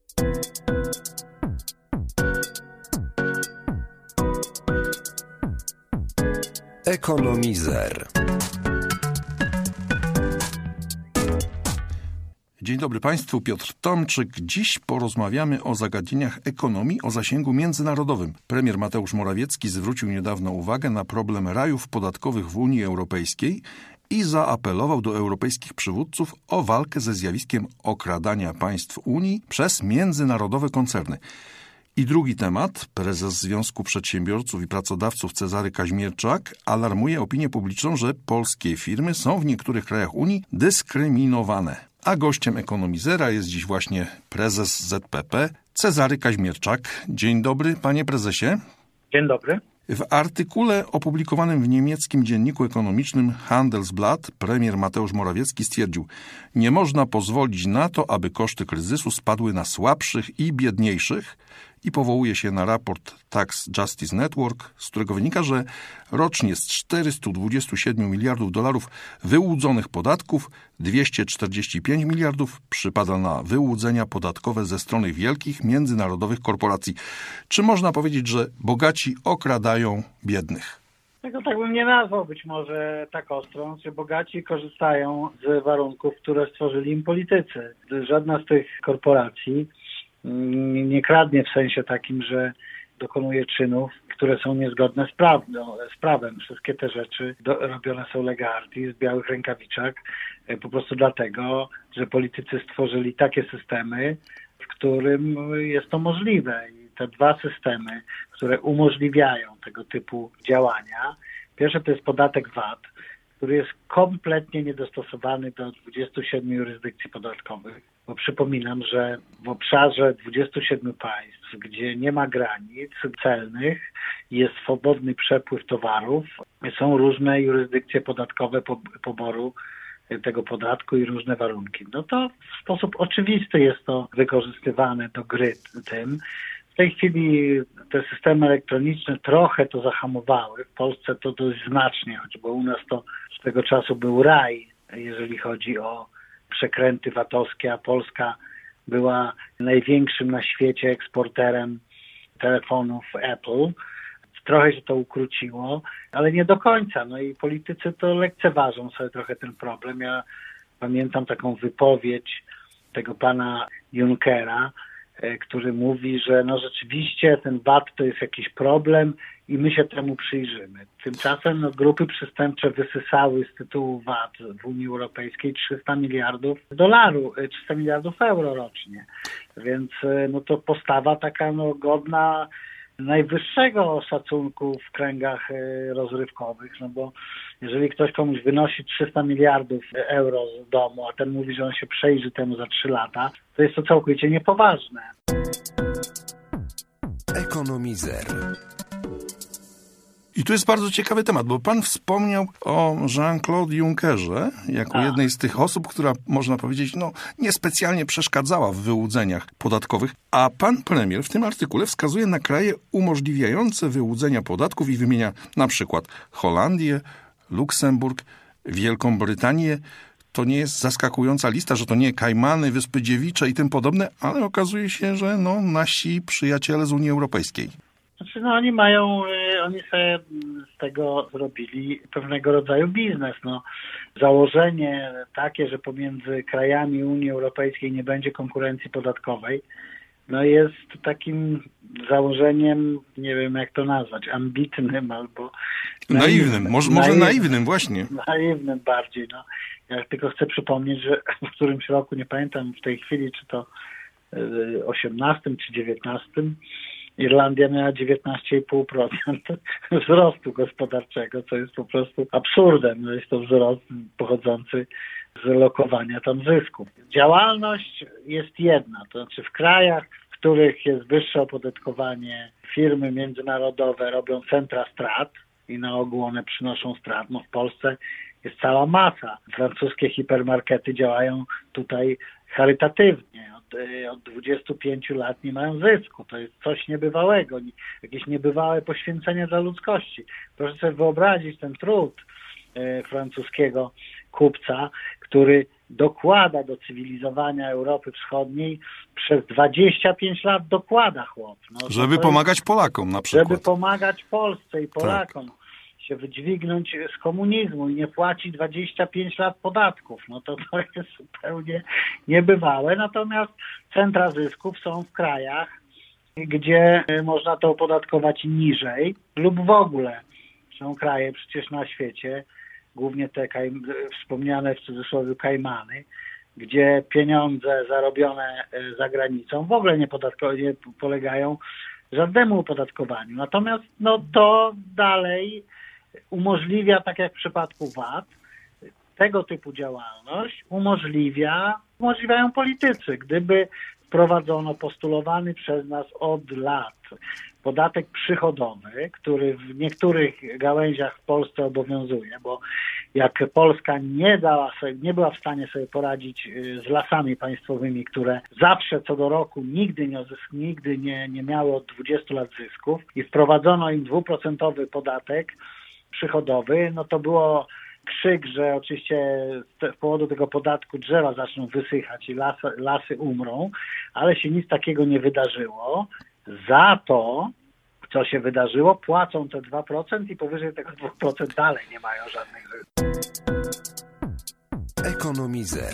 Ekonomizer. Dzień dobry Państwu, Piotr Tomczyk. Dziś porozmawiamy o zagadnieniach ekonomii o zasięgu międzynarodowym. Premier Mateusz Morawiecki zwrócił niedawno uwagę na problem rajów podatkowych w Unii Europejskiej i zaapelował do europejskich przywódców o walkę ze zjawiskiem okradania państw Unii przez międzynarodowe koncerny. I drugi temat. Prezes Związku Przedsiębiorców i Pracodawców Cezary Kaźmierczak alarmuje opinię publiczną, że polskie firmy są w niektórych krajach Unii dyskryminowane. A gościem Ekonomizera jest dziś właśnie prezes ZPP Cezary Kaźmierczak. Dzień dobry, panie prezesie. Dzień dobry. W artykule opublikowanym w niemieckim dzienniku ekonomicznym Handelsblatt premier Mateusz Morawiecki stwierdził: nie można pozwolić na to, aby koszty kryzysu spadły na słabszych i biedniejszych, i powołuje się na raport Tax Justice Network, z którego wynika, że rocznie z 427 miliardów dolarów wyłudzonych podatków 245 miliardów przypada na wyłudzenia podatkowe ze strony wielkich międzynarodowych korporacji. Czy można powiedzieć, że bogaci okradają biednych? Tego tak bym nie nazwał być może tak ostro, że bogaci korzystają z warunków, które stworzyli im politycy. Żadna z tych korporacji nie kradnie w sensie takim, że dokonuje czynów, które są niezgodne z prawem. Wszystkie te rzeczy robione są lega artis, w białych rękawiczkach, po prostu dlatego, że politycy stworzyli takie systemy, w którym jest to możliwe. I te dwa systemy, które umożliwiają tego typu działania. Pierwsze to jest podatek VAT, który jest kompletnie niedostosowany do 27 jurysdykcji podatkowych. Bo przypominam, że w obszarze 27 państw, gdzie nie ma granic celnych, jest swobodny przepływ towarów, są różne jurysdykcje podatkowe poboru tego podatku i różne warunki. No to w sposób oczywisty jest to wykorzystywane do gry tym. W tej chwili te systemy elektroniczne trochę to zahamowały. W Polsce to dość znacznie, choćby u nas to z tego czasu był raj, jeżeli chodzi o przekręty VAT-owskie, a Polska była największym na świecie eksporterem telefonów Apple. Trochę się to ukróciło, ale nie do końca. No i politycy to lekceważą sobie trochę ten problem. Ja pamiętam taką wypowiedź tego pana Junckera, który mówi, że no rzeczywiście ten VAT to jest jakiś problem i my się temu przyjrzymy. Tymczasem grupy przestępcze wysysały z tytułu VAT w Unii Europejskiej 300 miliardów euro rocznie. Więc no to postawa taka godna najwyższego szacunku w kręgach rozrywkowych, no bo jeżeli ktoś komuś wynosi 300 miliardów euro z domu, a ten mówi, że on się przejrzy temu za 3 lata, to jest to całkowicie niepoważne. Ekonomizer. I tu jest bardzo ciekawy temat, bo pan wspomniał o Jean-Claude Junckerze jako jednej z tych osób, która, można powiedzieć, niespecjalnie przeszkadzała w wyłudzeniach podatkowych, a pan premier w tym artykule wskazuje na kraje umożliwiające wyłudzenia podatków i wymienia na przykład Holandię, Luksemburg, Wielką Brytanię. To nie jest zaskakująca lista, że to nie Kajmany, Wyspy Dziewicze i tym podobne, ale okazuje się, że nasi przyjaciele z Unii Europejskiej. Znaczy, oni sobie z tego zrobili pewnego rodzaju biznes. Założenie takie, że pomiędzy krajami Unii Europejskiej nie będzie konkurencji podatkowej, jest takim założeniem, nie wiem jak to nazwać, ambitnym albo naiwnym. Może naiwnym właśnie. Naiwnym bardziej. Ja tylko chcę przypomnieć, że w którymś roku, nie pamiętam w tej chwili, czy to 18 czy 19, Irlandia miała 19,5% wzrostu gospodarczego, co jest po prostu absurdem. Jest to wzrost pochodzący z lokowania tam zysków. Działalność jest jedna, to znaczy w krajach, w których jest wyższe opodatkowanie, firmy międzynarodowe robią centra strat i na ogół one przynoszą strat. W Polsce jest cała masa. Francuskie hipermarkety działają tutaj charytatywnie. Od 25 lat nie mają zysku. To jest coś niebywałego, jakieś niebywałe poświęcenie dla ludzkości. Proszę sobie wyobrazić ten trud francuskiego kupca, który dokłada do cywilizowania Europy Wschodniej, przez 25 lat dokłada chłop. No, żeby pomagać Polakom na przykład. Żeby pomagać Polsce i Polakom. Tak. Się wydźwignąć z komunizmu i nie płaci 25 lat podatków. No to jest zupełnie niebywałe. Natomiast centra zysków są w krajach, gdzie można to opodatkować niżej lub w ogóle. Są kraje przecież na świecie, głównie te wspomniane w cudzysłowie Kajmany, gdzie pieniądze zarobione za granicą w ogóle nie polegają żadnemu opodatkowaniu. Natomiast to dalej umożliwia, tak jak w przypadku VAT, tego typu działalność umożliwiają politycy. Gdyby wprowadzono postulowany przez nas od lat podatek przychodowy, który w niektórych gałęziach w Polsce obowiązuje, bo jak Polska nie była w stanie sobie poradzić z lasami państwowymi, które zawsze co do roku nigdy nie miały od 20 lat zysków i wprowadzono im 2% podatek przychodowy, no to było krzyk, że oczywiście z powodu tego podatku drzewa zaczną wysychać i lasy umrą, ale się nic takiego nie wydarzyło. Za to, co się wydarzyło, płacą te 2% i powyżej tego 2% dalej nie mają żadnych zysków. Ekonomizer.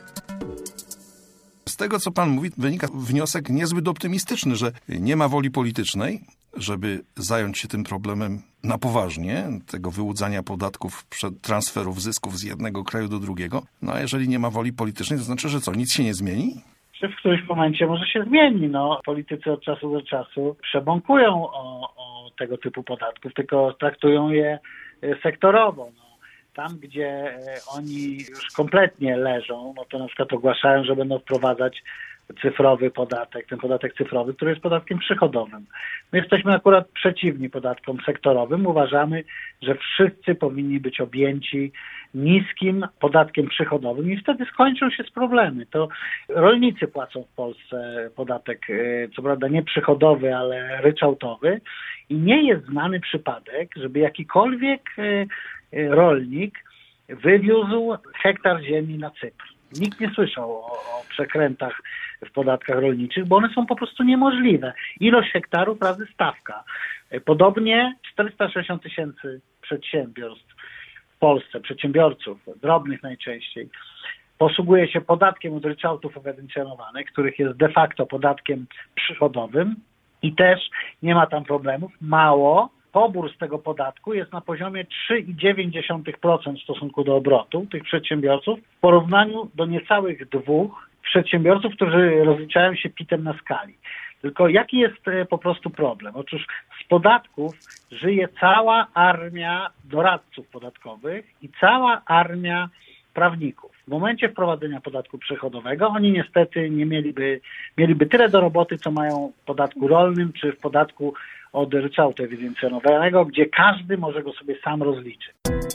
Z tego, co pan mówi, wynika wniosek niezbyt optymistyczny, że nie ma woli politycznej, żeby zająć się tym problemem na poważnie, tego wyłudzania podatków, transferów zysków z jednego kraju do drugiego. No a jeżeli nie ma woli politycznej, to znaczy, że co, nic się nie zmieni? Czy w którymś momencie może się zmieni. Politycy od czasu do czasu przebąkują o tego typu podatków, tylko traktują je sektorowo. Tam, gdzie oni już kompletnie leżą, to na przykład ogłaszają, że będą wprowadzać cyfrowy podatek, ten podatek cyfrowy, który jest podatkiem przychodowym. My jesteśmy akurat przeciwni podatkom sektorowym. Uważamy, że wszyscy powinni być objęci niskim podatkiem przychodowym i wtedy skończą się problemy. To rolnicy płacą w Polsce podatek, co prawda nie przychodowy, ale ryczałtowy i nie jest znany przypadek, żeby jakikolwiek rolnik wywiózł hektar ziemi na Cypr. Nikt nie słyszał o przekrętach w podatkach rolniczych, bo one są po prostu niemożliwe. Ilość hektarów razy stawka. Podobnie 460 tysięcy przedsiębiorstw w Polsce, przedsiębiorców, drobnych najczęściej, posługuje się podatkiem od ryczałtów ewidencjonowanych, których jest de facto podatkiem przychodowym i też nie ma tam problemów. Mało, pobór z tego podatku jest na poziomie 3,9% w stosunku do obrotu tych przedsiębiorców w porównaniu do niecałych 2% przedsiębiorców, którzy rozliczają się PIT-em na skali. Tylko jaki jest po prostu problem? Otóż z podatków żyje cała armia doradców podatkowych i cała armia prawników. W momencie wprowadzenia podatku przychodowego oni niestety nie mieliby tyle do roboty, co mają w podatku rolnym czy w podatku od ryczałtu ewidencjonowanego, gdzie każdy może go sobie sam rozliczyć.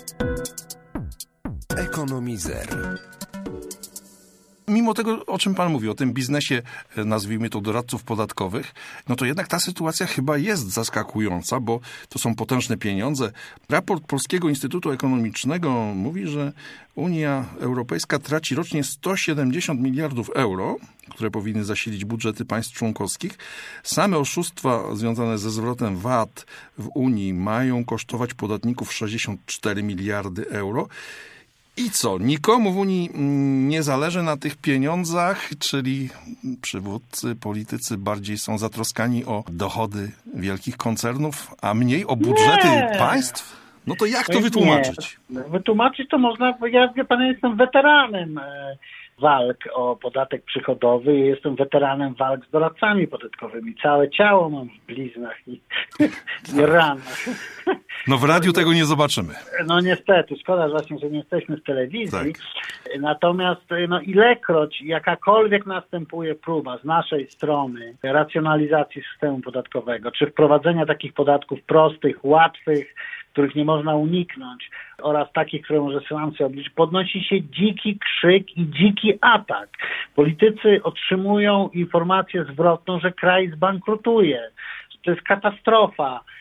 Ekonomizer. Mimo tego, o czym pan mówi, o tym biznesie, nazwijmy to doradców podatkowych, no to jednak ta sytuacja chyba jest zaskakująca, bo to są potężne pieniądze. Raport Polskiego Instytutu Ekonomicznego mówi, że Unia Europejska traci rocznie 170 miliardów euro, które powinny zasilić budżety państw członkowskich. Same oszustwa związane ze zwrotem VAT w Unii mają kosztować podatników 64 miliardy euro. I co? Nikomu w Unii nie zależy na tych pieniądzach, czyli przywódcy, politycy bardziej są zatroskani o dochody wielkich koncernów, a mniej o budżety państw? No to jak to wytłumaczyć? Nie. Wytłumaczyć to można, bo ja jestem weteranem walk o podatek przychodowy i jestem weteranem walk z doradcami podatkowymi. Całe ciało mam w bliznach i ranach. No w radiu tego nie zobaczymy. No niestety, szkoda właśnie, że nie jesteśmy z telewizji. Tak. Natomiast ilekroć jakakolwiek następuje próba z naszej strony racjonalizacji systemu podatkowego, czy wprowadzenia takich podatków prostych, łatwych, których nie można uniknąć, oraz takich, które może sam sobie obliczyć, podnosi się dziki krzyk i dziki atak. Politycy otrzymują informację zwrotną, że kraj zbankrutuje, że to jest katastrofa,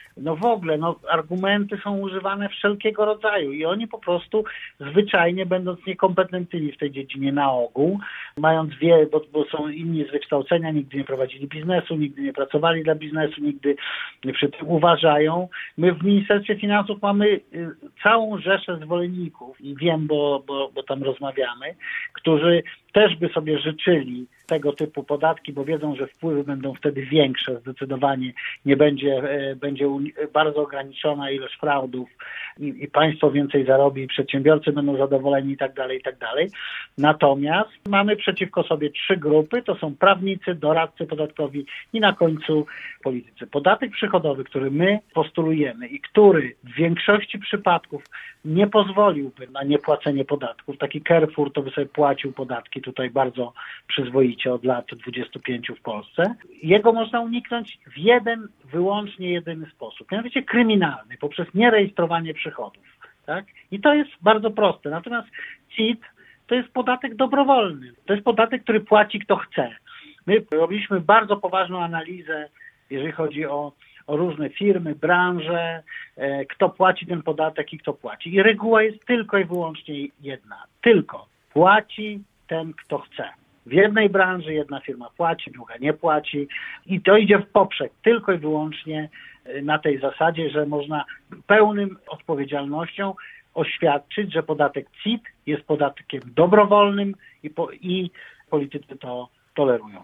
no w ogóle, argumenty są używane wszelkiego rodzaju i oni po prostu zwyczajnie, będąc niekompetentnymi w tej dziedzinie na ogół, mając bo są inni z wykształcenia, nigdy nie prowadzili biznesu, nigdy nie pracowali dla biznesu, nigdy przy tym uważają. My w Ministerstwie Finansów mamy całą rzeszę zwolenników i wiem, bo tam rozmawiamy, którzy też by sobie życzyli tego typu podatki, bo wiedzą, że wpływy będą wtedy większe, zdecydowanie nie będzie bardzo ograniczona ilość fraudów i państwo więcej zarobi, przedsiębiorcy będą zadowoleni i tak dalej. Natomiast mamy przeciwko sobie 3 grupy, to są prawnicy, doradcy podatkowi i na końcu politycy. Podatek przychodowy, który my postulujemy i który w większości przypadków nie pozwoliłby na niepłacenie podatków, taki Carrefour to by sobie płacił podatki tutaj bardzo przyzwoicie od lat 25 w Polsce. Jego można uniknąć w wyłącznie jedyny sposób, mianowicie kryminalny, poprzez nierejestrowanie przychodów. Tak? I to jest bardzo proste. Natomiast CIT to jest podatek dobrowolny. To jest podatek, który płaci kto chce. My robiliśmy bardzo poważną analizę, jeżeli chodzi o różne firmy, branże, kto płaci ten podatek i kto płaci. I reguła jest tylko i wyłącznie jedna. Tylko płaci ten, kto chce. W jednej branży jedna firma płaci, druga nie płaci i to idzie w poprzek tylko i wyłącznie na tej zasadzie, że można pełnym odpowiedzialnością oświadczyć, że podatek CIT jest podatkiem dobrowolnym i politycy to tolerują.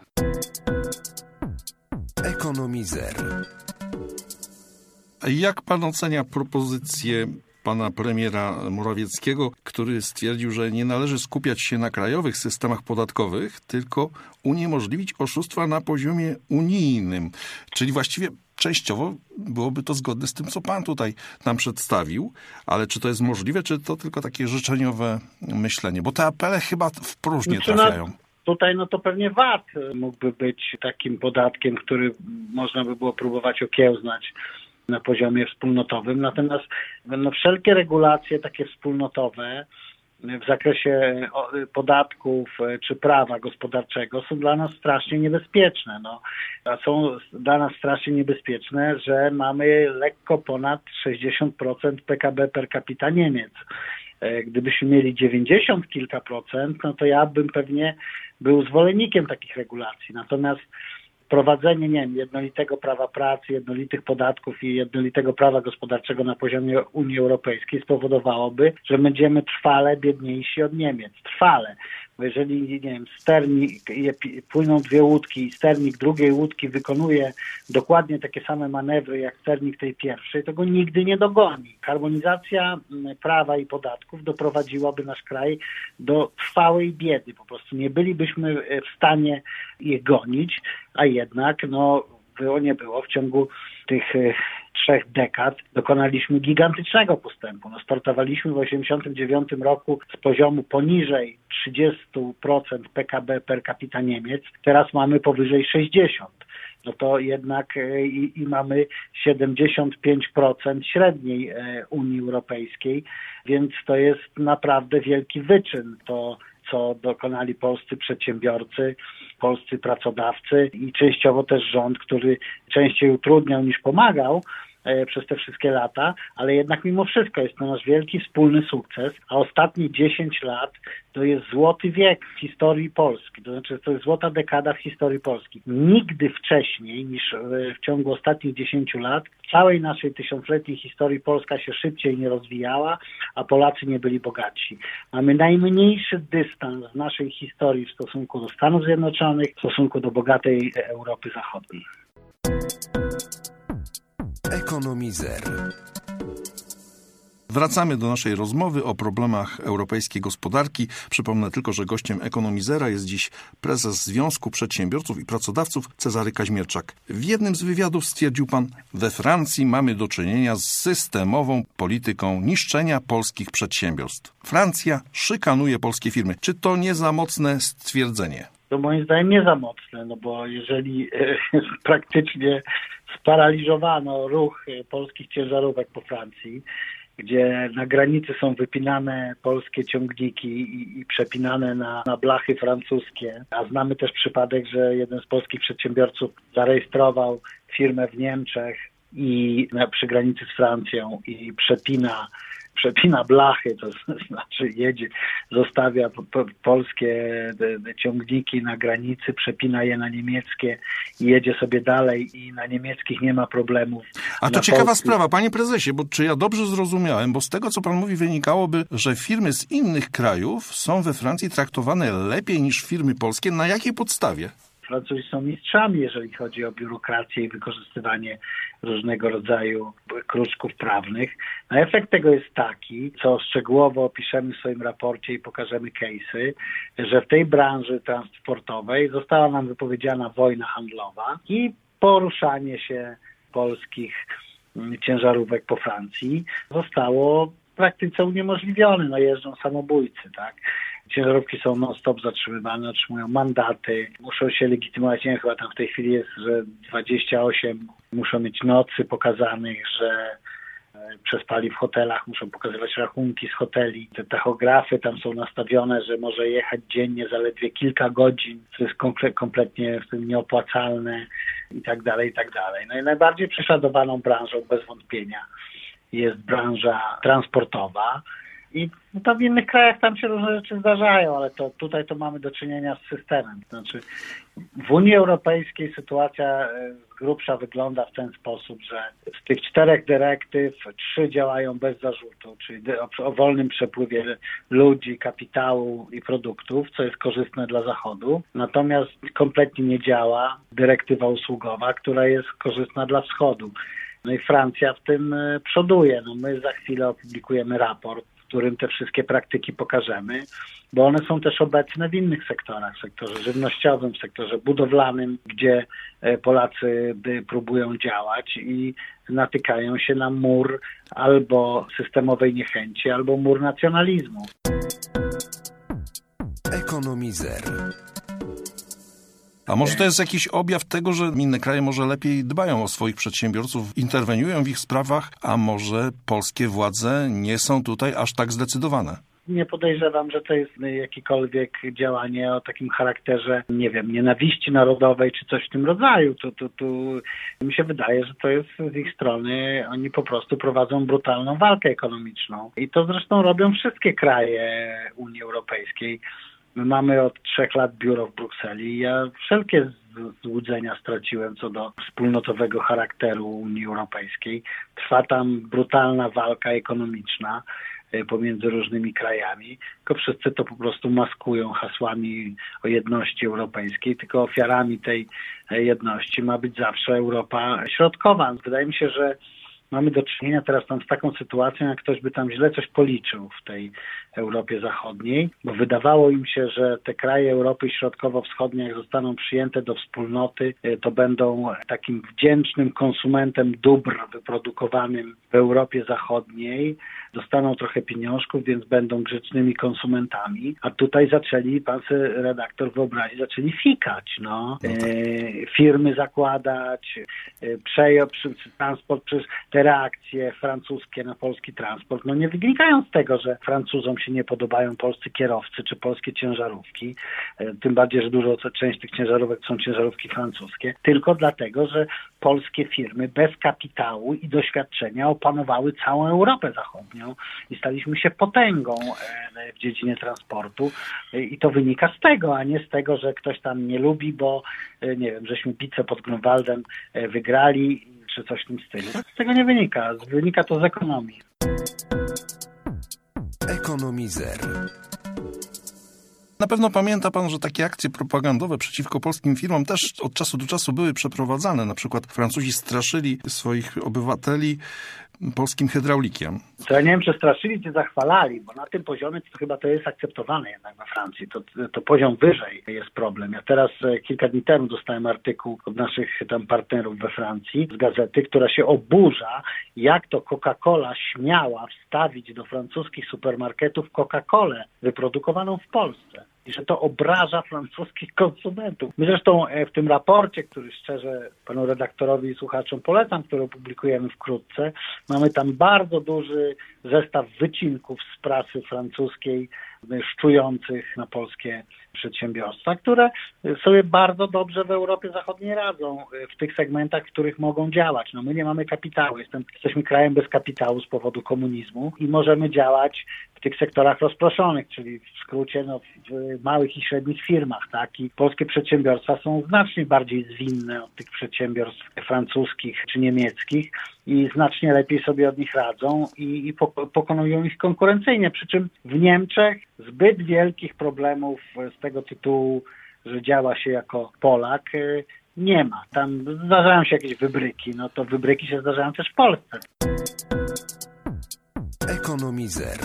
Ekonomizer. Jak pan ocenia propozycję pana premiera Morawieckiego, który stwierdził, że nie należy skupiać się na krajowych systemach podatkowych, tylko uniemożliwić oszustwa na poziomie unijnym? Czyli właściwie częściowo byłoby to zgodne z tym, co pan tutaj nam przedstawił, ale czy to jest możliwe, czy to tylko takie życzeniowe myślenie? Bo te apele chyba w próżnię trafiają. Tutaj to pewnie VAT mógłby być takim podatkiem, który można by było próbować okiełznać na poziomie wspólnotowym. Natomiast wszelkie regulacje takie wspólnotowe w zakresie podatków czy prawa gospodarczego są dla nas strasznie niebezpieczne. A są dla nas strasznie niebezpieczne, że mamy lekko ponad 60% PKB per capita Niemiec. Gdybyśmy mieli 90 kilka procent, to ja bym pewnie był zwolennikiem takich regulacji. Natomiast wprowadzenie, jednolitego prawa pracy, jednolitych podatków i jednolitego prawa gospodarczego na poziomie Unii Europejskiej spowodowałoby, że będziemy trwale biedniejsi od Niemiec. Trwale. Bo jeżeli, płyną 2 łódki i sternik drugiej łódki wykonuje dokładnie takie same manewry jak sternik tej pierwszej, to go nigdy nie dogoni. Harmonizacja prawa i podatków doprowadziłaby nasz kraj do trwałej biedy. Po prostu nie bylibyśmy w stanie je gonić, a jednak, było nie było, w ciągu tych 3 dekad dokonaliśmy gigantycznego postępu. Startowaliśmy w 1989 roku z poziomu poniżej 30% PKB per capita Niemiec, teraz mamy powyżej 60%. To jednak i mamy 75% średniej Unii Europejskiej, więc to jest naprawdę wielki wyczyn. To, co dokonali polscy przedsiębiorcy, polscy pracodawcy i częściowo też rząd, który częściej utrudniał niż pomagał przez te wszystkie lata, ale jednak mimo wszystko jest to nasz wielki wspólny sukces, a ostatnie 10 lat to jest złoty wiek w historii Polski, to znaczy to jest złota dekada w historii Polski. Nigdy wcześniej niż w ciągu ostatnich 10 lat w całej naszej tysiącletniej historii Polska się szybciej nie rozwijała, a Polacy nie byli bogatsi. Mamy najmniejszy dystans w naszej historii w stosunku do Stanów Zjednoczonych, w stosunku do bogatej Europy Zachodniej. Ekonomizer. Wracamy do naszej rozmowy o problemach europejskiej gospodarki. Przypomnę tylko, że gościem Ekonomizera jest dziś prezes Związku Przedsiębiorców i Pracodawców Cezary Kaźmierczak. W jednym z wywiadów stwierdził pan, we Francji mamy do czynienia z systemową polityką niszczenia polskich przedsiębiorstw. Francja szykanuje polskie firmy. Czy to nie za mocne stwierdzenie? To moim zdaniem nie za mocne, bo jeżeli praktycznie sparaliżowano ruch polskich ciężarówek po Francji, gdzie na granicy są wypinane polskie ciągniki i przepinane na blachy francuskie, a znamy też przypadek, że jeden z polskich przedsiębiorców zarejestrował firmę w Niemczech i przy granicy z Francją i przepina blachy, to znaczy zostawia polskie ciągniki na granicy, przepina je na niemieckie i jedzie sobie dalej i na niemieckich nie ma problemów. A to ciekawa sprawa, panie prezesie, bo czy ja dobrze zrozumiałem, bo z tego, co pan mówi, wynikałoby, że firmy z innych krajów są we Francji traktowane lepiej niż firmy polskie. Na jakiej podstawie? Francuzi są mistrzami, jeżeli chodzi o biurokrację i wykorzystywanie różnego rodzaju kruczków prawnych. No, efekt tego jest taki, co szczegółowo opiszemy w swoim raporcie i pokażemy case'y, że w tej branży transportowej została nam wypowiedziana wojna handlowa i poruszanie się polskich ciężarówek po Francji zostało w praktyce uniemożliwione. No, jeżdżą samobójcy, tak? Ciężarówki są non-stop zatrzymywane, otrzymują mandaty, muszą się legitymować. Nie wiem, chyba tam w tej chwili jest, że 28 muszą mieć nocy pokazanych, że przespali w hotelach, muszą pokazywać rachunki z hoteli. Te tachografy tam są nastawione, że może jechać dziennie zaledwie kilka godzin, co jest kompletnie w tym nieopłacalne i tak dalej, i tak dalej. No i najbardziej prześladowaną branżą bez wątpienia jest branża transportowa. I to w innych krajach tam się różne rzeczy zdarzają, ale tutaj to mamy do czynienia z systemem. Znaczy w Unii Europejskiej sytuacja z grubsza wygląda w ten sposób, że z tych 4 dyrektyw 3 działają bez zarzutu, czyli o wolnym przepływie ludzi, kapitału i produktów, co jest korzystne dla Zachodu. Natomiast kompletnie nie działa dyrektywa usługowa, która jest korzystna dla Wschodu. No i Francja w tym przoduje. No my za chwilę opublikujemy raport, w którym te wszystkie praktyki pokażemy, bo one są też obecne w innych sektorach, w sektorze żywnościowym, w sektorze budowlanym, gdzie Polacy próbują działać i natykają się na mur albo systemowej niechęci, albo mur nacjonalizmu. Ekonomizer. A może to jest jakiś objaw tego, że inne kraje może lepiej dbają o swoich przedsiębiorców, interweniują w ich sprawach, a może polskie władze nie są tutaj aż tak zdecydowane? Nie podejrzewam, że to jest jakiekolwiek działanie o takim charakterze, nie wiem, nienawiści narodowej czy coś w tym rodzaju. Tu mi się wydaje, że to jest z ich strony, oni po prostu prowadzą brutalną walkę ekonomiczną. I to zresztą robią wszystkie kraje Unii Europejskiej. My mamy od 3 lat biuro w Brukseli. Ja wszelkie złudzenia straciłem co do wspólnotowego charakteru Unii Europejskiej. Trwa tam brutalna walka ekonomiczna pomiędzy różnymi krajami, tylko wszyscy to po prostu maskują hasłami o jedności europejskiej, tylko ofiarami tej jedności ma być zawsze Europa Środkowa. Wydaje mi się, że mamy do czynienia teraz tam z taką sytuacją, jak ktoś by tam źle coś policzył w tej Europie Zachodniej, bo wydawało im się, że te kraje Europy Środkowo-Wschodniej, jak zostaną przyjęte do wspólnoty, to będą takim wdzięcznym konsumentem dóbr wyprodukowanym w Europie Zachodniej, dostaną trochę pieniążków, więc będą grzecznymi konsumentami, a tutaj zaczęli, pan sobie redaktor wyobrazi, zaczęli fikać, firmy zakładać, transport, przecież te reakcje francuskie na polski transport, nie wynikają z tego, że Francuzom się nie podobają polscy kierowcy czy polskie ciężarówki, tym bardziej, że część tych ciężarówek są ciężarówki francuskie, tylko dlatego, że polskie firmy bez kapitału i doświadczenia opanowały całą Europę Zachodnią i staliśmy się potęgą w dziedzinie transportu i to wynika z tego, a nie z tego, że ktoś tam nie lubi, bo nie wiem, żeśmy pizzę pod Grunwaldem wygrali czy coś w tym stylu. Z tego nie wynika. Wynika to z ekonomii. Ekonomizer. Na pewno pamięta pan, że takie akcje propagandowe przeciwko polskim firmom też od czasu do czasu były przeprowadzane. Na przykład Francuzi straszyli swoich obywateli polskim hydraulikiem. To ja nie wiem, czy straszyli, czy zachwalali, bo na tym poziomie to chyba to jest akceptowane jednak we Francji. To poziom wyżej jest problem. Ja teraz kilka dni temu dostałem artykuł od naszych tam partnerów we Francji z gazety, która się oburza, jak to Coca-Cola śmiała wstawić do francuskich supermarketów Coca-Colę wyprodukowaną w Polsce. I że to obraża francuskich konsumentów. My zresztą w tym raporcie, który szczerze panu redaktorowi i słuchaczom polecam, który opublikujemy wkrótce, mamy tam bardzo duży zestaw wycinków z prasy francuskiej, szczujących na polskie przedsiębiorstwa, które sobie bardzo dobrze w Europie Zachodniej radzą w tych segmentach, w których mogą działać. No my nie mamy kapitału, jesteśmy krajem bez kapitału z powodu komunizmu i możemy działać w tych sektorach rozproszonych, czyli w skrócie w małych i średnich firmach, tak? I polskie przedsiębiorstwa są znacznie bardziej zwinne od tych przedsiębiorstw francuskich czy niemieckich i znacznie lepiej sobie od nich radzą i pokonują ich konkurencyjnie. Przy czym w Niemczech zbyt wielkich problemów z tego tytułu, że działa się jako Polak, nie ma. Tam zdarzają się jakieś wybryki, no to wybryki się zdarzają też w Polsce. Ekonomizer.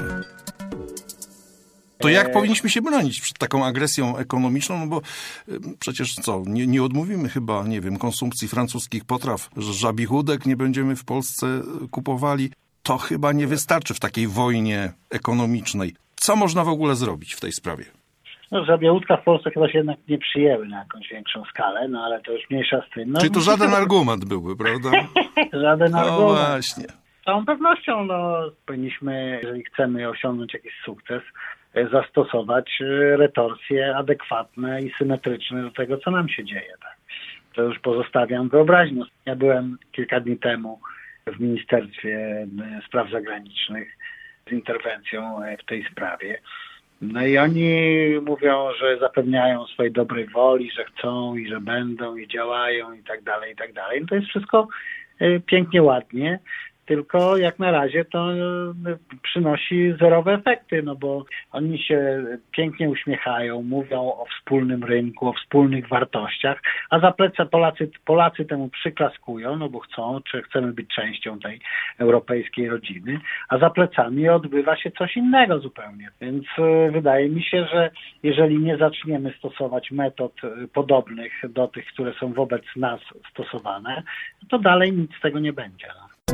To jak powinniśmy się bronić przed taką agresją ekonomiczną? No bo przecież nie odmówimy chyba, nie wiem, konsumpcji francuskich potraw, że żabich łódek nie będziemy w Polsce kupowali. To chyba nie wystarczy w takiej wojnie ekonomicznej. Co można w ogóle zrobić w tej sprawie? No, żabie łódka w Polsce chyba się jednak nie przyjęły na jakąś większą skalę, no ale to już mniejsza z tym. No, czyli to żaden argument byłby, prawda? Żaden argument. No właśnie. Z całą pewnością powinniśmy, jeżeli chcemy osiągnąć jakiś sukces, zastosować retorsje adekwatne i symetryczne do tego, co nam się dzieje. Tak? To już pozostawiam wyobraźnię. Ja byłem kilka dni temu w Ministerstwie Spraw Zagranicznych z interwencją w tej sprawie. No i oni mówią, że zapewniają swojej dobrej woli, że chcą i że będą i działają i tak dalej, i tak dalej. No to jest wszystko pięknie, ładnie. Tylko jak na razie to przynosi zerowe efekty, no bo oni się pięknie uśmiechają, mówią o wspólnym rynku, o wspólnych wartościach, a za plecy Polacy temu przyklaskują, no bo chcemy być częścią tej europejskiej rodziny, a za plecami odbywa się coś innego zupełnie. Więc wydaje mi się, że jeżeli nie zaczniemy stosować metod podobnych do tych, które są wobec nas stosowane, to dalej nic z tego nie będzie.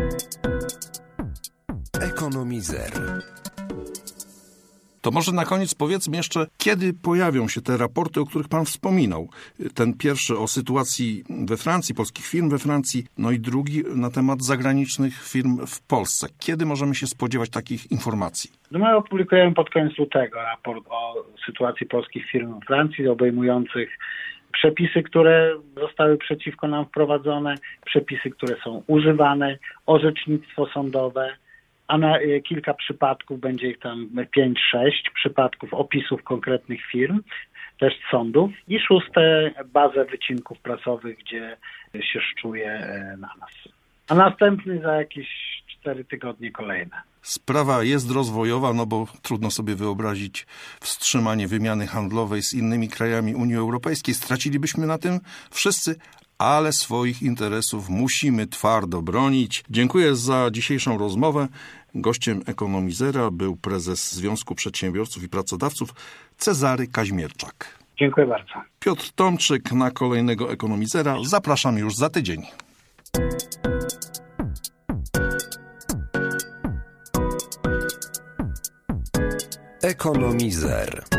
Ekonomizer. To może na koniec powiedzmy jeszcze, kiedy pojawią się te raporty, o których pan wspominał. Ten pierwszy o sytuacji we Francji, polskich firm we Francji, no i drugi na temat zagranicznych firm w Polsce. Kiedy możemy się spodziewać takich informacji? No my opublikujemy pod koniec lutego raport o sytuacji polskich firm we Francji, obejmujących przepisy, które zostały przeciwko nam wprowadzone, przepisy, które są używane, orzecznictwo sądowe, a na kilka przypadków, będzie ich tam 5-6 przypadków opisów konkretnych firm, też sądów i 6 bazę wycinków prasowych, gdzie się szczuje na nas. A następny za jakieś 4 tygodnie kolejne. Sprawa jest rozwojowa, no bo trudno sobie wyobrazić wstrzymanie wymiany handlowej z innymi krajami Unii Europejskiej. Stracilibyśmy na tym wszyscy, ale swoich interesów musimy twardo bronić. Dziękuję za dzisiejszą rozmowę. Gościem Ekonomizera był prezes Związku Przedsiębiorców i Pracodawców Cezary Kaźmierczak. Dziękuję bardzo. Piotr Tomczyk na kolejnego Ekonomizera. Zapraszam już za tydzień. Ekonomizer.